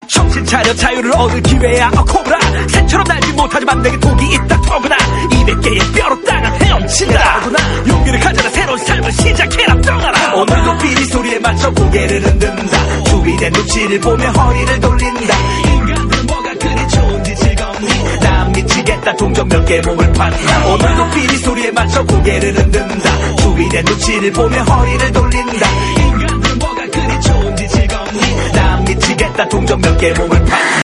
정신 차려 자유를 얻을 기회야 코브라 새처럼 날지 못하지만 내게 독이 있다 더구나 200개의 뼈로 땅을 헤엄친다 용기를 가져라 새로운 삶을 시작해라 떠나라 오늘도 비리 소리에 맞춰 고개를 흔든다 준비된 눈치를 보며 허리를 돌린다 인간들 뭐가 그리 좋은지 즐겁니 난 미치겠다 동전 몇 개 몸을 판다 오늘도 비리 소리에 맞춰 고개를 흔든다 준비된 눈치를 보며 허리를 돌린다 인간들 뭐가 그리 좋은지 즐겁니 난 미치겠다 동전 몇 개 몸을 판다